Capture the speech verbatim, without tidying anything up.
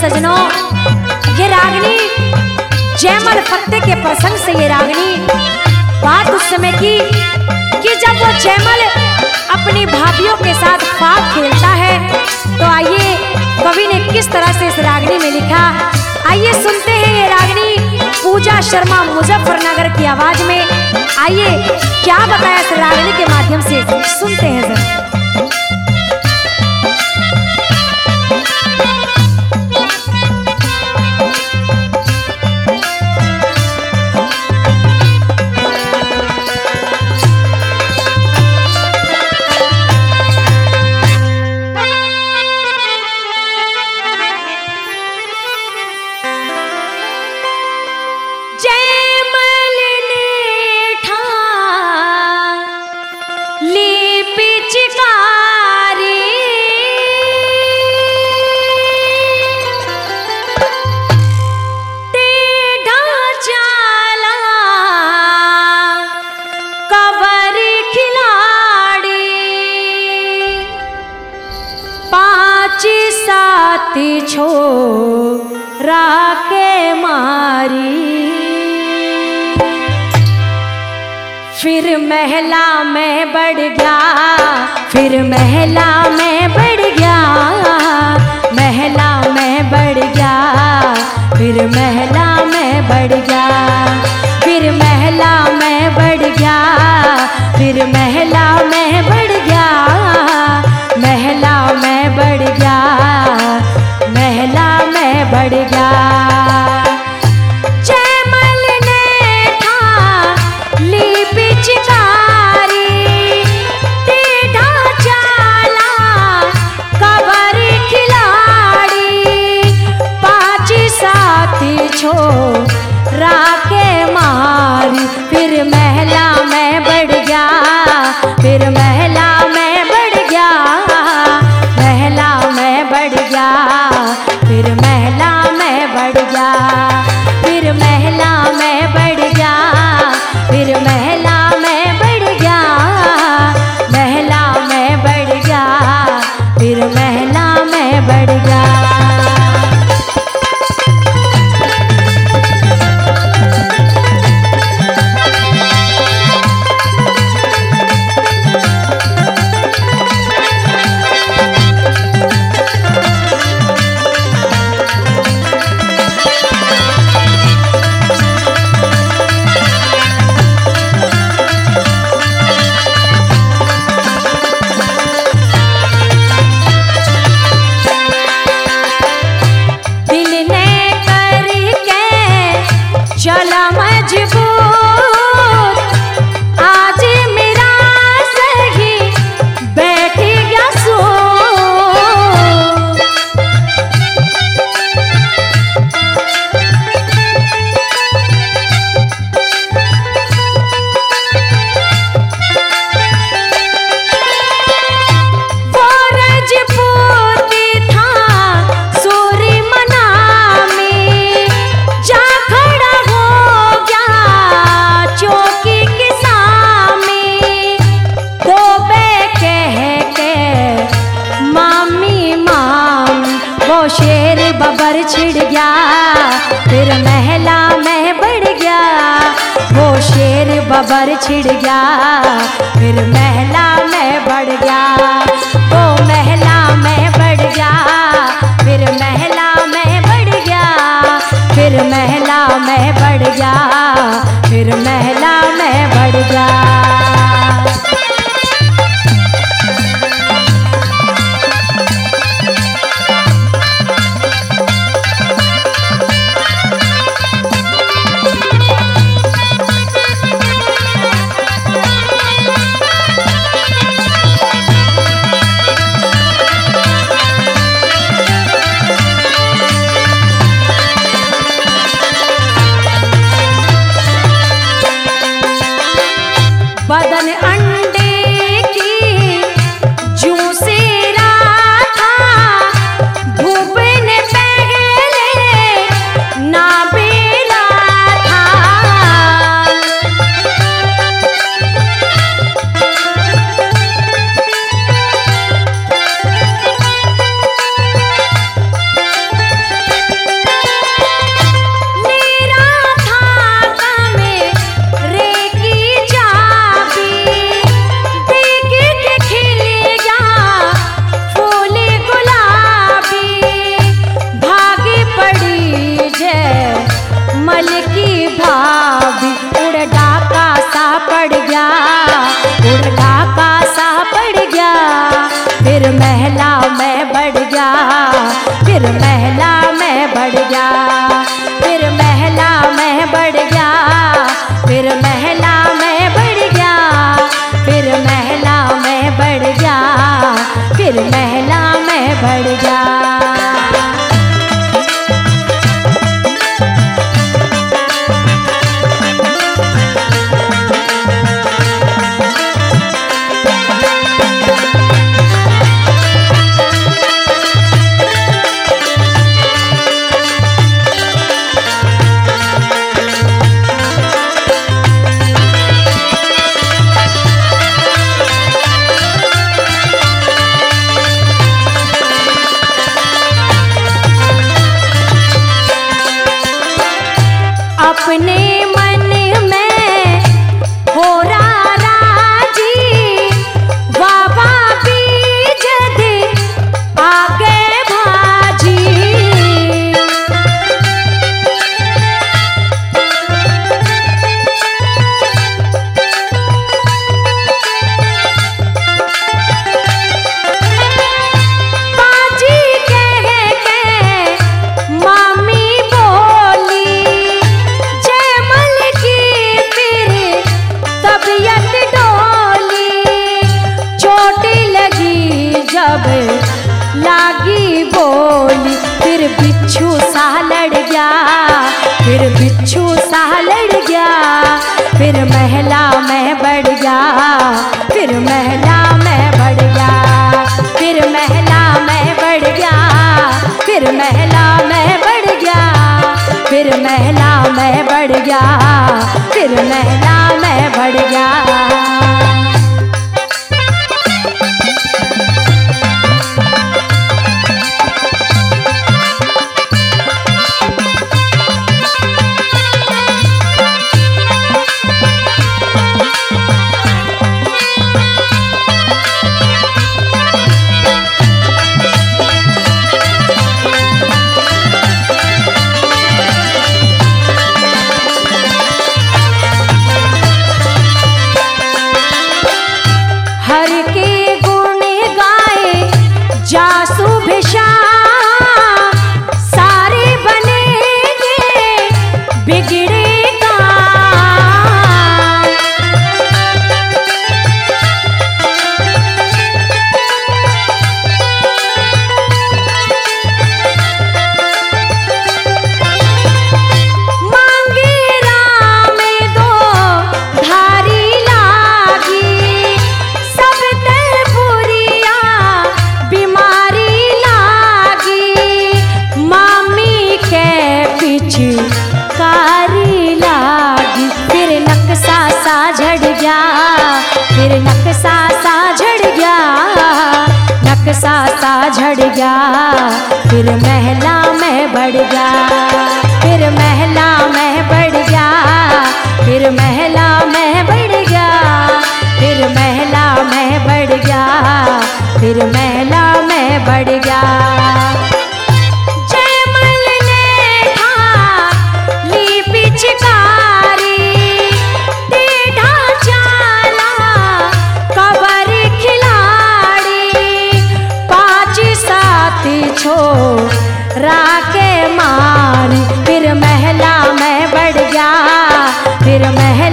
सजनों, ये रागनी जयमल फत्ते के प्रसंग से ये रागनी बात उस समय की कि जब वो जयमल अपनी भाभियों के साथ फाग खेलता है। तो आइए कवि ने किस तरह से इस रागनी में लिखा, आइए सुनते हैं ये रागनी पूजा शर्मा मुजफ्फरनगर की आवाज में। आइए क्या बताया इस रागनी के माध्यम से, सुनते हैं जरा। छोरा के मारी, फिर महला में बढ़ गया, फिर महला में बढ़ गया, महला में बढ़ गया, फिर महला में बढ़ गया, फिर महला में बढ़ गया, फिर महला में बढ़ गया, महला में बढ़ गया, महला में बढ़ गया। जयमल ने था ली पिचकारी, टेढ़ा चाला कबर खिलाड़ी, पाँच साथी छोरा के मारी, फिर महला में बढ़ गया, फिर महला में बढ़ गया, महला में बढ़ गया, फिर महला में बढ़ गया, फिर महला में बढ़ गया, फिर महला में बढ़ गया, महला में बढ़ गया, फिर महला में बढ़ गया। चला मजबूर आज मेरा सही बैठ गया सो, वो रजपूती था सूरी मना में, जा खड़ा चौकी के सामने, तोबे कह के मामी मामी, वो शेर बबर छिड़ गया, फिर महला में बढ़ गया, वो शेर बबर छिड़ गया, फिर महला में बढ़ गया, वो महला में बढ़ गया, फिर महला में बढ़ गया, फिर महला में बढ़ गया, फिर महला में बढ़ गया। बढ़ गया, फिर महिला में बढ़ गया। अपने मन में हो रहा राजी, बाबा बीज दे आगे भाजी। बाजी कह के मामी बोली, तबीयत डोली, चोट लगी जब लागी बोली, फिर बिच्छू सा लड़ गया, फिर बिच्छू सा लड़ गया, फिर महिला में बढ़ गया, फिर महिला में बढ़ गया, फिर महिला में बढ़ गया, फिर महिला में बढ़ गया, फिर महिला में बढ़ गया, फिर महिला में बढ़ गया। हर के गुण गाए जासु भिषा, सारे बनेंगे बिगड़े काम। मांगे राम दो धारी लागी, कारी लागी, फिर नक्शा सा झड़ गया, फिर नक्शा सा झड़ गया, नक्शा सा झड़ गया, फिर महिला में बढ़ गया, फिर महिला में बढ़ गया, फिर महिला में बढ़ गया, फिर महिला में बढ़ गया, फिर महिला में बढ़ गया। राके मारी, फिर महिला में बढ़ गया, फिर महिला